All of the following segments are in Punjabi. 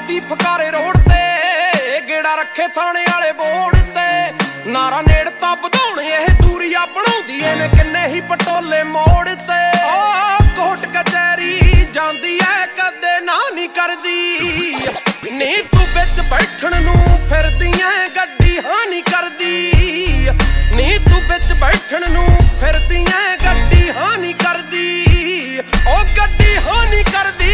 ਕਰਦੀ ਫਕਾਰੇ ਰੋਡ ਤੇ ਗੇੜਾ ਰੱਖੇ ਥਾਣੇ ਵਾਲੇ ਬੋਰਡ ਤੇ ਨਾਰਾ ਨੇੜਤਾ ਵਧਾਉਣ ਇਹ ਦੂਰੀਆਂ ਬਣਾਉਂਦੀ ਨੇ ਕਿੰਨੇ ਹੀ ਪਟੋਲੇ ਮੋੜ ਤੇ ਕੋਟ ਕਚਹਿਰੀ ਜਾਂਦੀ ਐ ਕਦੇ ਨਾ ਨਹੀਂ ਕਰਦੀ ਨੀ ਤੂੰ ਵਿੱਚ ਬੈਠਣ ਨੂੰ ਫਿਰਦੀ ਐ ਗੱਡੀ ਹਾਂ ਨਹੀਂ ਕਰਦੀ ਨੀ ਤੂੰ ਵਿੱਚ ਬੈਠਣ ਨੂੰ ਫਿਰਦੀ ਐ ਗੱਡੀ ਹਾਂ ਨਹੀਂ ਕਰਦੀ ਉਹ ਗੱਡੀ ਹਾਂ ਨਹੀਂ ਕਰਦੀ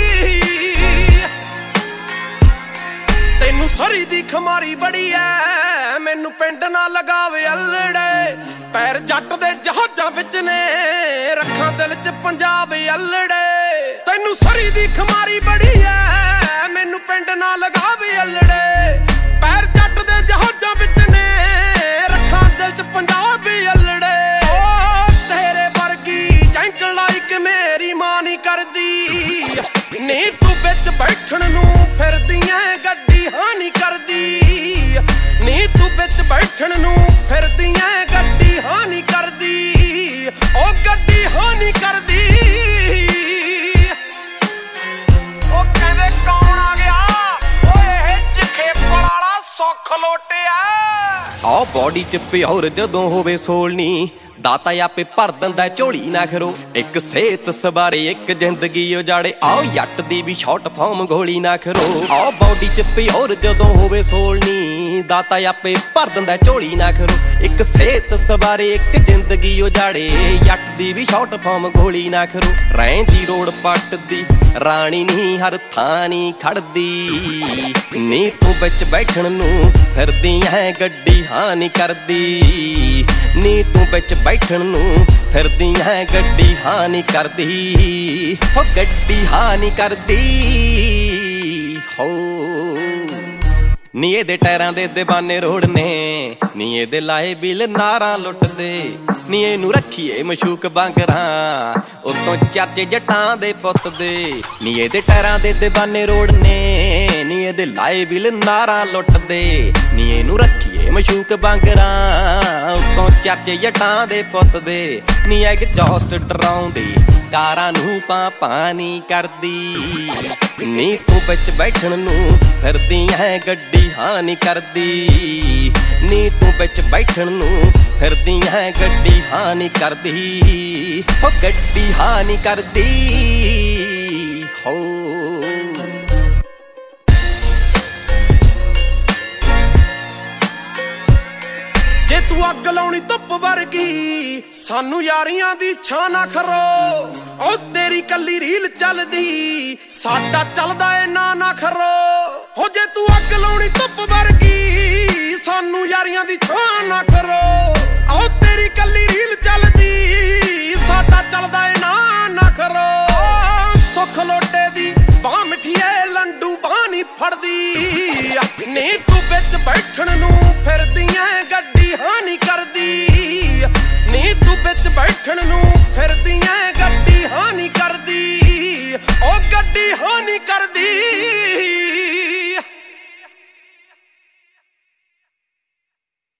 ਤੈਨੂੰ ਸਰੀ ਦੀ ਖਮਾਰੀ ਬੜੀ ਐ ਮੈਨੂੰ ਪਿੰਡ ਨਾ ਲਗਾਵੇ ਅਲੜੇ ਪੈਰ ਜੱਟ ਦੇ ਜਹਾਜ਼ਾਂ ਵਿੱਚ ਨੇ ਰੱਖਾਂ ਦਿਲ 'ਚ ਪੰਜਾਬ ਅਲੜੇ ਤੈਨੂੰ ਸਰੀ ਦੀ ਖਮਾਰੀ ਬੜੀ ਐ ਮੈਨੂੰ ਪਿੰਡ ਨਾ ਲਗਾਵੇ ਅਲੜੇ ਪੈਰ ਜੱਟ ਦੇ ਜਹਾਜ਼ਾਂ ਵਿੱਚ ਨੇ ਰੱਖਾਂ ਦਿਲ 'ਚ ਪੰਜਾਬ ਅਲੜੇ ਤੇਰੇ ਵਰਗੀ ਜੈਂਕ ਲਾਈਕ ਮੇਰੀ ਮਾਂ ਨਹੀਂ ਕਰਦੀ ਨੀ ਤੂੰ ਵਿੱਚ ਬੈਠਣ ਨੂੰ ਫਿਰਦੀ ਐ ਗੱਡੀ ਹਾਂ ਨਹੀਂ ਕਰਦੀ ਨੀ ਤੂੰ ਵਿੱਚ ਬੈਠਣ ਨੂੰ ਫਿਰਦੀ ਐ ਗੱਡੀ ਹਾਂ ਨਹੀਂ ਕਰਦੀ ਉਹ ਗੱਡੀ ਹਾਂ ਨਹੀਂ ਕਰਦੀ ਉਹ ਕਹਿੰਦੇ ਕੌਣ ਆ ਗਿਆ ਓਏ ਇਹ ਜਖੇਪੜ ਵਾਲਾ ਸੁੱਖ ਲੋਟਿਆ ਆ ਬੋਡੀ 'ਚ ਪਿਓਰ ਜਦੋਂ ਹੋਵੇ ਸੋਲਣੀ ਦਾਤਾ ਆਪੇ ਭਰ ਦਿੰਦਾ ਝੋਲੀ ਨਾ ਖਰੋ ਇੱਕ ਸਿਹਤ ਸਵਾਰੇ ਇੱਕ ਜ਼ਿੰਦਗੀ ਉਜਾੜੇ ਆਓ ਜੱਟ ਦੀ ਵੀ ਸ਼ਾਰਟ ਫਾਰਮ ਗੋਲੀ ਨਾ ਖਰੋ ਆ ਬੋਡੀ 'ਚ ਪਿਓਰ ਜਦੋਂ ਹੋਵੇ ਸੋਲਣੀ ਦਾਤਾ ਆਪੇ ਭਰ ਦਿੰਦਾ ਝੋਲੀ ਨਾ ਖਰੋ ਇੱਕ ਸਿਹਤ ਸਵਾਰੇ ਇੱਕ ਜ਼ਿੰਦਗੀ ਉਜਾੜੇ ਜੱਟ ਦੀ ਵੀ ਸ਼ਾਰਟ ਫਾਰਮ ਗੋਲੀ ਨਾ ਖਰੋ ਰਹਿੰਦੀ ਰੋਡ ਪੱਟਦੀ ਰਾਣੀ ਨਹੀਂ ਹਰ ਥਾਂ ਨਹੀਂ ਖੜਦੀ ਨੀ ਤੂੰ ਵਿੱਚ ਬੈਠਣ ਨੂੰ ਫਿਰਦੀ ਐ ਗੱਡੀ ਹਾਂ ਨਹੀਂ ਕਰਦੀ ਨੀ ਤੂੰ ਵਿੱਚ ਬੈਠਣ ਨੂੰ ਫਿਰਦੀ ਐ ਗੱਡੀ ਹਾਂ ਨਹੀਂ ਕਰਦੀ ਹੋ ਗੱਡੀ ਹਾਂ ਨਹੀਂ ਕਰਦੀ ਹੋ ਨੀ ਇਹਦੇ ਟਾਇਰਾਂ ਦੇ ਦੀਵਾਨੇ ਰੋਡ ਨੇ ਨੀ ਇਹਦੇ ਲਾਏ ਬਿਲ ਨਾਰਾਂ ਲੁੱਟਦੇ ਨੀ ਇਹਨੂੰ ਰੱਖੀਏ ਮਸ਼ੂਕ ਬਾਂਗਰਾਂ ਉਤੋਂ ਚਰਚੇ ਜੱਟਾਂ ਦੇ ਪੁੱਤ ਦੇ ਨੀ ਇਹਦੇ ਟਾਇਰਾਂ ਦੇ ਦੀਵਾਨੇ ਰੋਡ ਨੇ ਨੀ ਇਹਦੇ ਲਾਏ ਬਿਲ ਨਾਰਾਂ ਲੁੱਟਦੇ ਨੀ ਇਹਨੂੰ ਰੱਖੀਏ ਮਸ਼ੂਕ ਬਾਂਗਰਾਂ ਉਤੋਂ ਚਰਚੇ ਜੱਟਾਂ ਦੇ ਪੁੱਤ ਦੇ ਨੀ ਐਗਜ਼ੌਸਟ ਡਰਾਉਂਦੀ ਕਾਰਾਂ ਨੂੰ ਪਾਣੀ ਕਰਦੀ ਨੀ ਤੂੰ ਵਿੱਚ ਬੈਠਣ ਨੂੰ ਫਿਰਦੀ ਐ ਗੱਡੀ ਹਾਂ ਨਹੀਂ ਕਰਦੀ ਨੀ ਤੂੰ ਵਿੱਚ ਬੈਠਣ ਨੂੰ ਫਿਰਦੀ ਐ ਗੱਡੀ ਹਾਂ ਨਹੀਂ ਕਰਦੀ ਹੋ ਗੱਡੀ ਹਾਂ ਨਹੀਂ ਕਰਦੀ ਹੋ ਜੇ ਤੂੰ ਅੱਗ ਲਾਉਣੀ ਧੁੱਪ ਵਰਗੀ ਸਾਨੂੰ ਯਾਰੀਆਂ ਦੀ ਛਾਂ ਨਾ ਖਰੋ ਉਹ ਤੇਰੀ ਕੱਲੀ ਰੀਲ ਚੱਲਦੀ ਸਾਡਾ ਚੱਲਦਾ ਏ ਨਾ ਖਰੋ ਹੋ ਜੇ ਤੂੰ ਅੱਗ ਲਾਉਣੀ ਧੁੱਪ ਵਰਗੀ ਸਾਨੂੰ ਯਾਰੀਆਂ ਦੀ ਛਾਂ ਨਾ ਖਰੋ ਉਹ ਤੇਰੀ ਕੱਲੀ ਰੀਲ ਚੱਲਦੀ ਸਾਡਾ ਚੱਲਦਾ ਏ ਨਾ ਖਰੋ ਸੁੱਖ ਲੋਟੇ ਦੀ ਬਾਹ ਮਿੱਠੀਏ ਲੰਡੂ ਬਾਹ ਨਹੀਂ ਫੜਦੀ ਨੀ ਤੂੰ ਵਿੱਚ ਬੈਠਣ ਨੂੰ